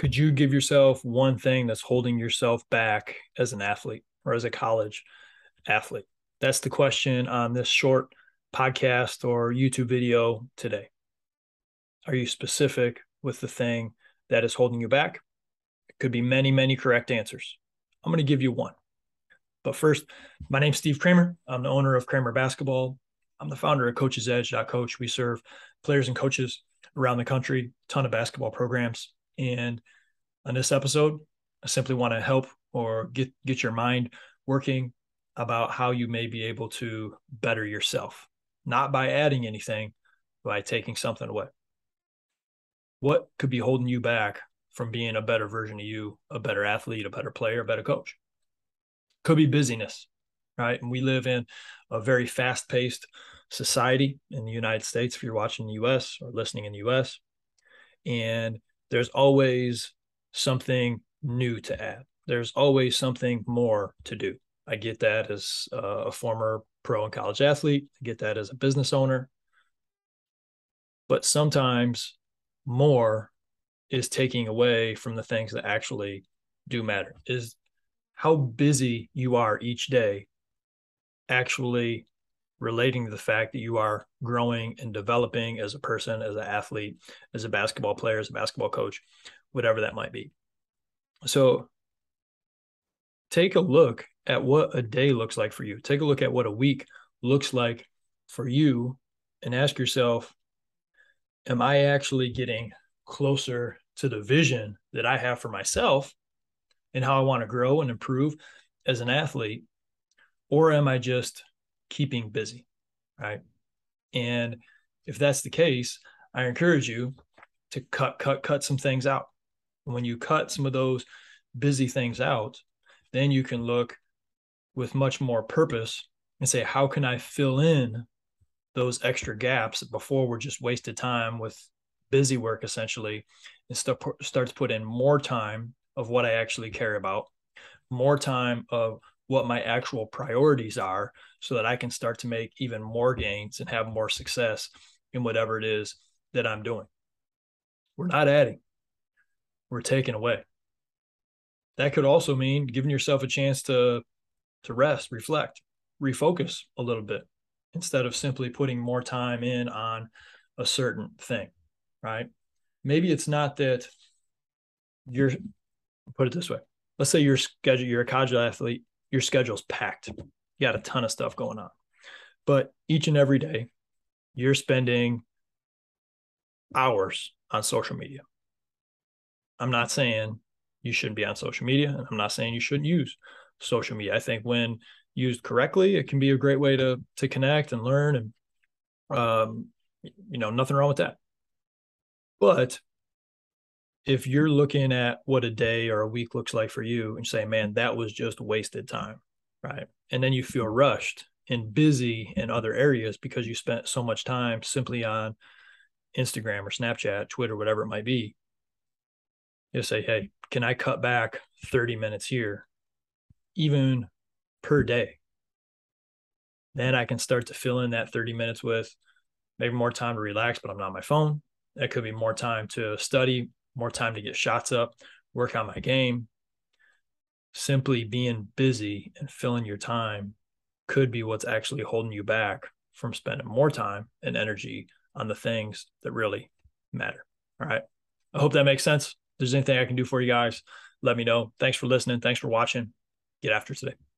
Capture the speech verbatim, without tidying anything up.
Could you give yourself one thing that's holding yourself back as an athlete or as a college athlete? That's the question on this short podcast or YouTube video today. Are you specific with the thing that is holding you back? It could be many, many correct answers. I'm going to give you one. But first, my name's Steve Kramer. I'm the owner of Kramer Basketball. I'm the founder of Coach's Edge Coach. We serve players and coaches around the country, a ton of basketball programs. And on this episode, I simply want to help or get, get your mind working about how you may be able to better yourself, not by adding anything, by taking something away. What could be holding you back from being a better version of you, a better athlete, a better player, a better coach? Could be busyness, right? And we live in a very fast-paced society in the United States, if you're watching the U S or listening in the U S. And there's always something new to add. There's always something more to do. I get that as a former pro and college athlete. I get that as a business owner. But sometimes more is taking away from the things that actually do matter. Is how busy you are each day actually relating to the fact that you are growing and developing as a person, as an athlete, as a basketball player, as a basketball coach, whatever that might be. So take a look at what a day looks like for you. Take a look at what a week looks like for you and ask yourself, am I actually getting closer to the vision that I have for myself and how I want to grow and improve as an athlete? Or am I just keeping busy, right? And if that's the case, I encourage you to cut, cut, cut some things out. When you cut some of those busy things out, then you can look with much more purpose and say, how can I fill in those extra gaps before we're just wasted time with busy work, essentially, and start, start to put in more time of what I actually care about, more time of what my actual priorities are, so that I can start to make even more gains and have more success in whatever it is that I'm doing. We're not adding, we're taking away. That could also mean giving yourself a chance to, to rest, reflect, refocus a little bit instead of simply putting more time in on a certain thing, right? Maybe it's not that you're, put it this way. Let's say your schedule, you're a college athlete, your schedule's packed. You got a ton of stuff going on. But each and every day, you're spending hours on social media. I'm not saying you shouldn't be on social media, and I'm not saying you shouldn't use social media. I think when used correctly, it can be a great way to to connect and learn, and um, you know, nothing wrong with that. But if you're looking at what a day or a week looks like for you and say, man, that was just wasted time, right? And then you feel rushed and busy in other areas because you spent so much time simply on Instagram or Snapchat, Twitter, whatever it might be. You say, hey, can I cut back thirty minutes here, even per day? Then I can start to fill in that thirty minutes with maybe more time to relax, but I'm not on my phone. That could be more time to study, more time to get shots up, work on my game. Simply being busy and filling your time could be what's actually holding you back from spending more time and energy on the things that really matter. All right. I hope that makes sense. If there's anything I can do for you guys, let me know. Thanks for listening. Thanks for watching. Get after today.